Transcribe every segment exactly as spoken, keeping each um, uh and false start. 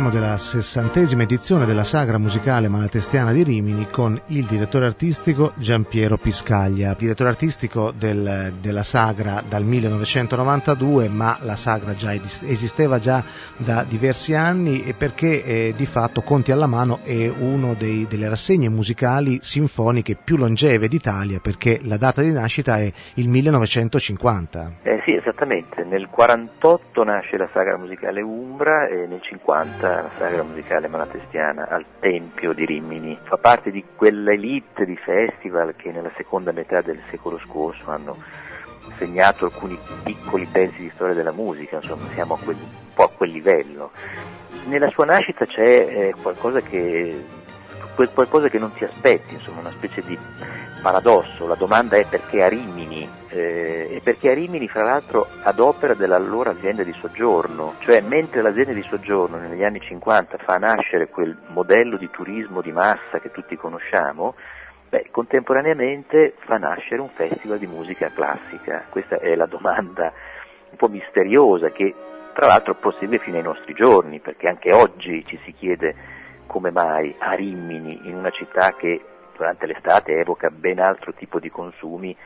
parliamo della sessantesima edizione della Sagra Musicale Malatestiana di Rimini con il direttore artistico Giampiero Piscaglia, direttore artistico del, della Sagra dal millenovecentonovantadue, ma la Sagra già esisteva già da diversi anni e perché eh, di fatto Conti alla mano è uno dei, delle rassegne musicali sinfoniche più longeve d'Italia, perché la data di nascita è il millenovecentocinquanta. Eh sì, esattamente, nel quarantotto nasce la Sagra Musicale Umbra e nel cinquanta la Sagra Musicale Malatestiana al Tempio di Rimini. Fa parte di quella elite di festival che nella seconda metà del secolo scorso hanno segnato alcuni piccoli pezzi di storia della musica, insomma siamo a quel, un po' a quel livello. Nella sua nascita c'è eh, qualcosa che quel qualcosa che non ti aspetti, insomma una specie di paradosso. La domanda è perché a Rimini, eh, e perché a Rimini fra l'altro ad opera dell'allora azienda di soggiorno, cioè mentre l'azienda di soggiorno negli anni cinquanta fa nascere quel modello di turismo di massa che tutti conosciamo, beh, contemporaneamente fa nascere un festival di musica classica. Questa è la domanda un po' misteriosa che tra l'altro prosegue fino ai nostri giorni, perché anche oggi ci si chiede come mai a Rimini, in una città che durante l'estate evoca ben altro tipo di consumi,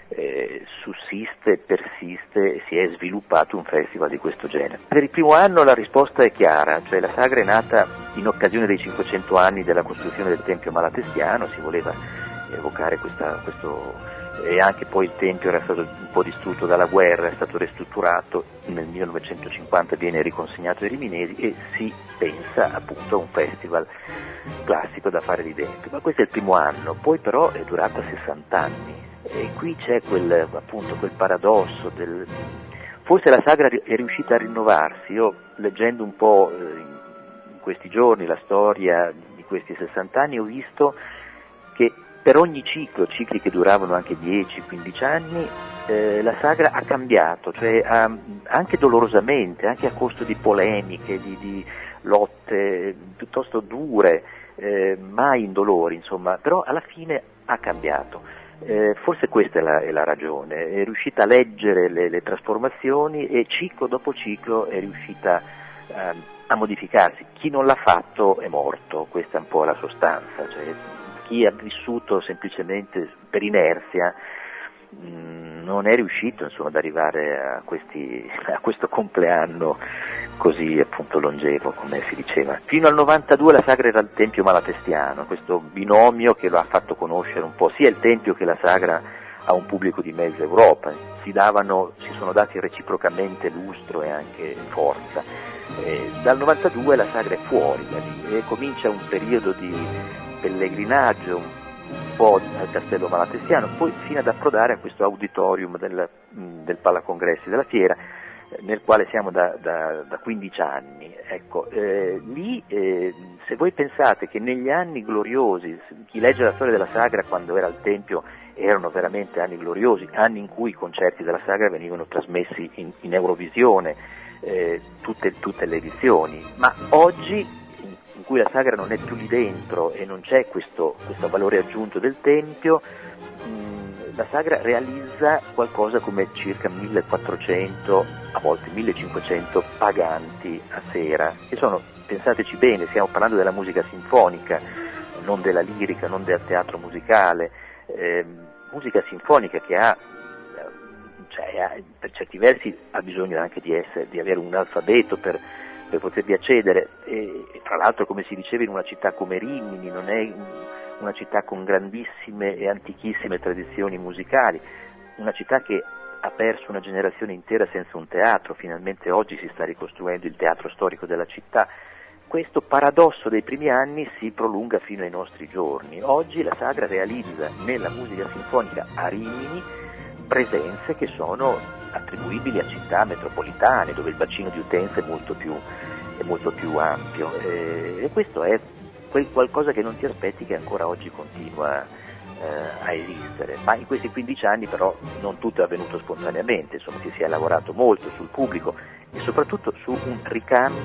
eh, sussiste, persiste e si è sviluppato un festival di questo genere. Per il primo anno la risposta è chiara, cioè la Sagra è nata in occasione dei cinquecento anni della costruzione del Tempio Malatestiano, si voleva evocare questa, questo, e anche poi il Tempio era stato un po' distrutto dalla guerra, è stato ristrutturato, nel millenovecentocinquanta viene riconsegnato ai riminesi e si pensa appunto a un festival classico da fare lì dentro. Ma questo è il primo anno, poi però è durata sessanta anni e qui c'è quel, appunto, quel paradosso del... Forse la Sagra è riuscita a rinnovarsi. Io leggendo un po' in questi giorni la storia di questi sessanta anni ho visto che per ogni ciclo, cicli che duravano anche dieci quindici anni, eh, la Sagra ha cambiato, cioè ha, anche dolorosamente, anche a costo di polemiche, di, di lotte piuttosto dure, eh, mai indolori, insomma, però alla fine ha cambiato. Eh, forse questa è la, è la ragione, è riuscita a leggere le, le trasformazioni e ciclo dopo ciclo è riuscita eh, a modificarsi. Chi non l'ha fatto è morto, questa è un po' la sostanza, cioè, chi ha vissuto semplicemente per inerzia mh, non è riuscito insomma ad arrivare a, questi, a questo compleanno così appunto longevo, come si diceva. Fino al novantadue la Sagra era il Tempio Malatestiano, questo binomio che lo ha fatto conoscere un po' sia il Tempio che la Sagra a un pubblico di mezza Europa, si davano, si sono dati reciprocamente lustro e anche forza. Eh, dal novantadue la Sagra è fuori da lì e comincia un periodo di pellegrinaggio un po' al Castello Malatestiano, poi fino ad approdare a questo auditorium del, del Palacongressi della Fiera, nel quale siamo da, da, da quindici anni. Ecco, eh, lì eh, se voi pensate che negli anni gloriosi, chi legge la storia della Sagra quando era al Tempio erano veramente anni gloriosi, anni in cui i concerti della Sagra venivano trasmessi in, in Eurovisione, eh, tutte, tutte le edizioni, ma oggi in cui la Sagra non è più lì dentro e non c'è questo, questo valore aggiunto del Tempio, mh, la Sagra realizza qualcosa come circa millequattrocento, a volte millecinquecento paganti a sera, che sono, pensateci bene, stiamo parlando della musica sinfonica, non della lirica, non del teatro musicale, eh, musica sinfonica che ha, cioè, ha, per certi versi ha bisogno anche di, essere, di avere un alfabeto per per potervi accedere, e, e tra l'altro come si diceva in una città come Rimini, non è una città con grandissime e antichissime tradizioni musicali, una città che ha perso una generazione intera senza un teatro, finalmente oggi si sta ricostruendo il teatro storico della città. Questo paradosso dei primi anni si prolunga fino ai nostri giorni. Oggi la Sagra realizza nella musica sinfonica a Rimini presenze che sono attribuibili a città metropolitane dove il bacino di utenza è molto più, è molto più ampio e, e questo è quel qualcosa che non ti aspetti, che ancora oggi continua eh, a esistere, ma in questi quindici anni però non tutto è avvenuto spontaneamente, insomma si è lavorato molto sul pubblico e soprattutto su un ricambio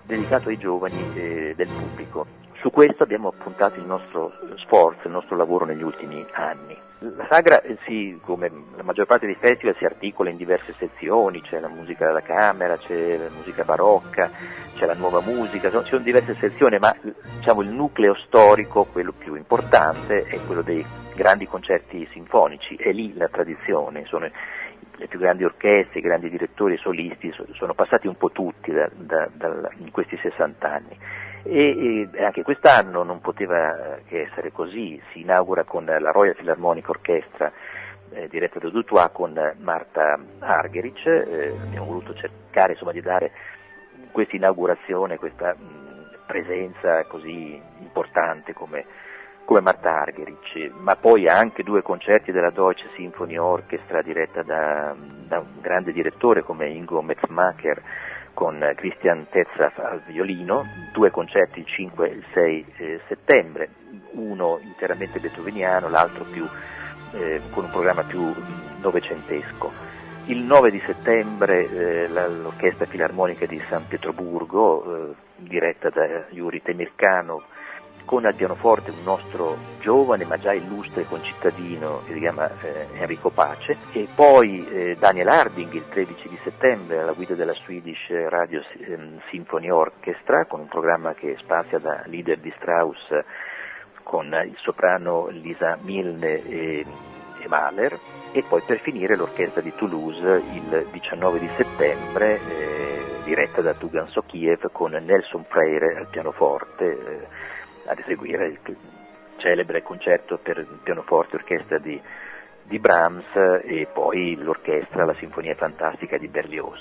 dedicato ai giovani eh, del pubblico. Su questo abbiamo puntato il nostro sforzo, il nostro lavoro negli ultimi anni. La Sagra, eh, si, come la maggior parte dei festival, si articola in diverse sezioni, c'è la musica da camera, c'è la musica barocca, c'è la nuova musica, sono, ci sono diverse sezioni, ma diciamo il nucleo storico, quello più importante, è quello dei grandi concerti sinfonici, è lì la tradizione, sono le più grandi orchestre, i grandi direttori e solisti, sono passati un po' tutti da, da, da, in questi sessanta anni. E, e anche quest'anno non poteva che essere così, si inaugura con la Royal Philharmonic Orchestra eh, diretta da Dutoit con Marta Argerich, eh, abbiamo voluto cercare insomma di dare questa inaugurazione, questa mh, presenza così importante come, come Marta Argerich, ma poi anche due concerti della Deutsche Symphony Orchestra diretta da, da un grande direttore come Ingo Metzmacher, con Christian Tetzlaff al violino, due concerti il cinque e il sei eh, settembre, uno interamente beethoveniano, l'altro più, eh, con un programma più novecentesco. Il nove di settembre eh, l'Orchestra Filarmonica di San Pietroburgo, eh, diretta da Yuri Temirkanov, con al pianoforte un nostro giovane ma già illustre concittadino che si chiama eh, Enrico Pace, e poi eh, Daniel Harding il tredici di settembre alla guida della Swedish Radio Symphony Orchestra, con un programma che spazia da Lieder di Strauss con il soprano Lisa Milne e, e Mahler, e poi per finire l'Orchestra di Toulouse il diciannove di settembre eh, diretta da Dugan Sokiev con Nelson Freire al pianoforte eh, ad eseguire il celebre concerto per pianoforte e orchestra di, di Brahms, e poi l'orchestra, la Sinfonia Fantastica di Berlioz.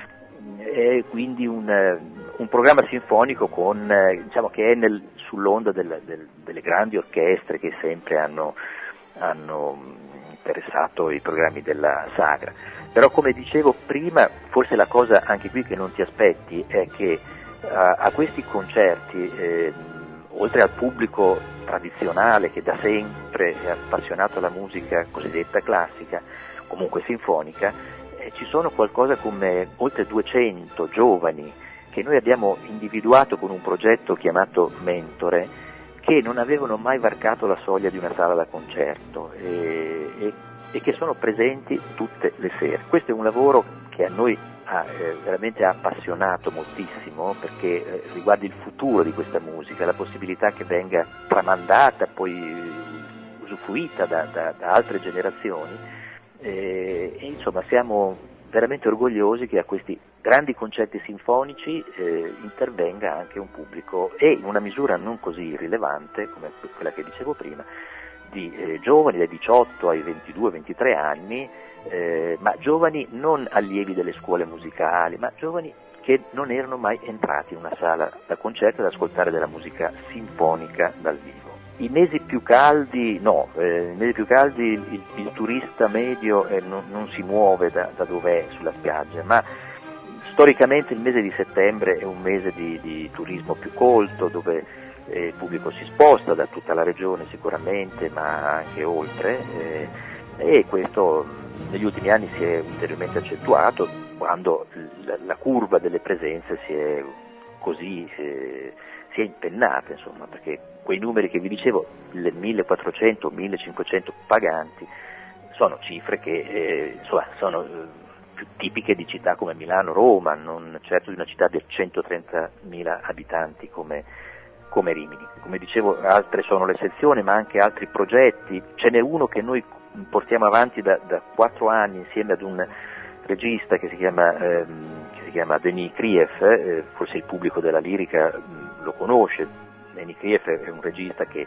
È quindi un, un programma sinfonico con, diciamo, che è nel, sull'onda del, del, delle grandi orchestre che sempre hanno, hanno interessato i programmi della Sagra. Però, come dicevo prima, forse la cosa anche qui che non ti aspetti è che a, a questi concerti eh, oltre al pubblico tradizionale che da sempre è appassionato alla musica cosiddetta classica, comunque sinfonica, eh, ci sono qualcosa come oltre duecento giovani che noi abbiamo individuato con un progetto chiamato Mentore, che non avevano mai varcato la soglia di una sala da concerto e, e, e che sono presenti tutte le sere. Questo è un lavoro che a noi ha eh, veramente appassionato moltissimo, perché eh, riguarda il futuro di questa musica, la possibilità che venga tramandata, poi usufruita da, da, da altre generazioni eh, e insomma siamo veramente orgogliosi che a questi grandi concerti sinfonici eh, intervenga anche un pubblico, e in una misura non così rilevante come quella che dicevo prima, di eh, giovani dai diciotto ai ventidue ventitré anni, eh, ma giovani non allievi delle scuole musicali, ma giovani che non erano mai entrati in una sala da concerto ad ascoltare della musica sinfonica dal vivo. I mesi più caldi, no, eh, i mesi più caldi il, il, il turista medio eh, non, non si muove da, da dove è sulla spiaggia, ma storicamente il mese di settembre è un mese di, di turismo più colto, dove Eh, il pubblico si sposta da tutta la regione sicuramente, ma anche oltre, eh, e questo negli ultimi anni si è ulteriormente accentuato quando la, la curva delle presenze si è così eh, si è impennata, insomma, perché quei numeri che vi dicevo, le millequattrocento millecinquecento paganti, sono cifre che eh, insomma, sono eh, più tipiche di città come Milano, Roma, non certo di una città di centotrentamila abitanti come come Rimini. Come dicevo, altre sono le sezioni, ma anche altri progetti. Ce n'è uno che noi portiamo avanti da, da quattro anni insieme ad un regista che si chiama, ehm, che si chiama Denis Kriev, eh, forse il pubblico della lirica mh, lo conosce. Denis Kriev è un regista che,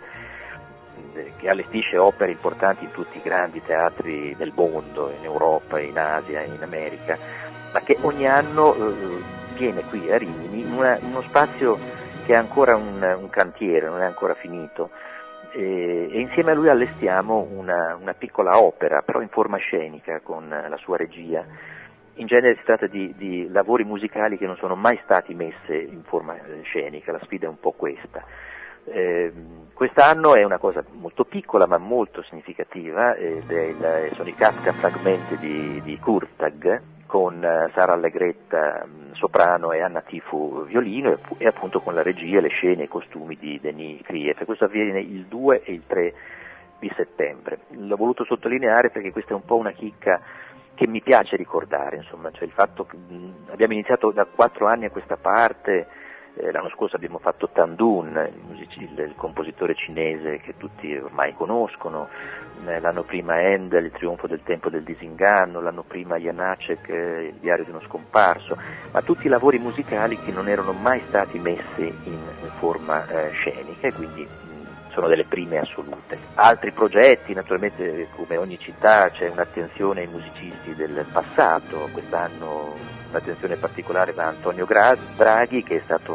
eh, che allestisce opere importanti in tutti i grandi teatri del mondo, in Europa, in Asia, in America, ma che ogni anno eh, viene qui a Rimini in, una, in uno spazio che è ancora un, un cantiere, non è ancora finito, e, e insieme a lui allestiamo una, una piccola opera, però in forma scenica, con la sua regia. In genere si tratta di, di lavori musicali che non sono mai stati messi in forma scenica, la sfida è un po' questa. Eh, quest'anno è una cosa molto piccola ma molto significativa, ed è il, sono i Kafka Fragmenti di, di Kurtag, con Sara Allegretta soprano e Anna Tifu violino, e appunto con la regia, le scene e i costumi di Denis Krief. Questo avviene il due e il tre di settembre. L'ho voluto sottolineare perché questa è un po' una chicca che mi piace ricordare, insomma, cioè il fatto che mh, abbiamo iniziato da quattro anni a questa parte. Eh, l'anno scorso abbiamo fatto Tandun, il, music- il, il compositore cinese che tutti ormai conoscono, eh, l'anno prima Handel, Il trionfo del tempo del disinganno, l'anno prima Janacek, eh, Il diario di uno scomparso, ma tutti lavori musicali che non erano mai stati messi in, in forma eh, scenica, e quindi mh, sono delle prime assolute. Altri progetti, naturalmente, come ogni città c'è un'attenzione ai musicisti del passato. Quest'anno un'attenzione particolare da Antonio Braghi, che è stato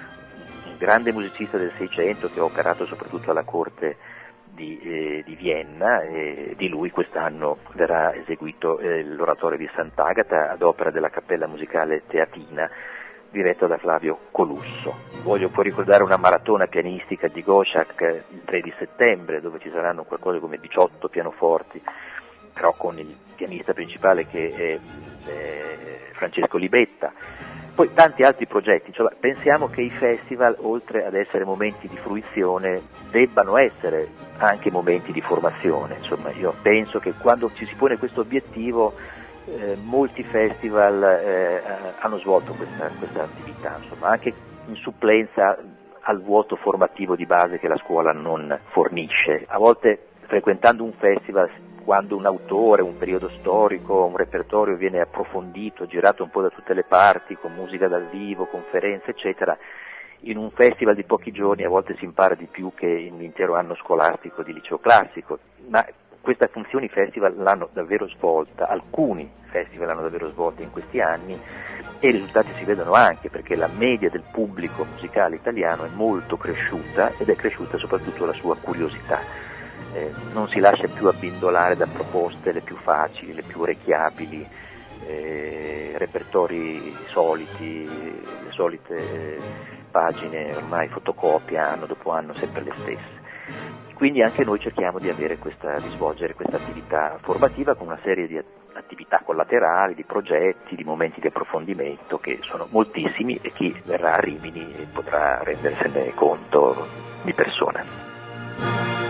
un grande musicista del Seicento, che ha operato soprattutto alla corte di, eh, di Vienna, e di lui quest'anno verrà eseguito eh, l'oratorio di Sant'Agata ad opera della Cappella Musicale Teatina, diretto da Flavio Colusso. Voglio poi ricordare una maratona pianistica di Dvořák il tre di settembre, dove ci saranno qualcosa come diciotto pianoforti, però con il pianista principale che è eh, Francesco Libetta. Poi tanti altri progetti, cioè, pensiamo che i festival, oltre ad essere momenti di fruizione, debbano essere anche momenti di formazione. Insomma, io penso che quando ci si pone questo obiettivo, eh, molti festival eh, hanno svolto questa, questa attività, insomma, anche in supplenza al vuoto formativo di base che la scuola non fornisce. A volte, frequentando un festival, quando un autore, un periodo storico, un repertorio viene approfondito, girato un po' da tutte le parti, con musica dal vivo, conferenze, eccetera, in un festival di pochi giorni a volte si impara di più che in un intero anno scolastico di liceo classico. Ma questa funzione i festival l'hanno davvero svolta, alcuni festival l'hanno davvero svolta in questi anni, e i risultati si vedono anche perché la media del pubblico musicale italiano è molto cresciuta, ed è cresciuta soprattutto la sua curiosità. Eh, non si lascia più abbindolare da proposte le più facili, le più orecchiabili, eh, repertori soliti, le solite pagine ormai fotocopia anno dopo anno, sempre le stesse. Quindi anche noi cerchiamo di avere questa, di svolgere questa attività formativa con una serie di attività collaterali, di progetti, di momenti di approfondimento che sono moltissimi, e chi verrà a Rimini potrà rendersene conto di persona.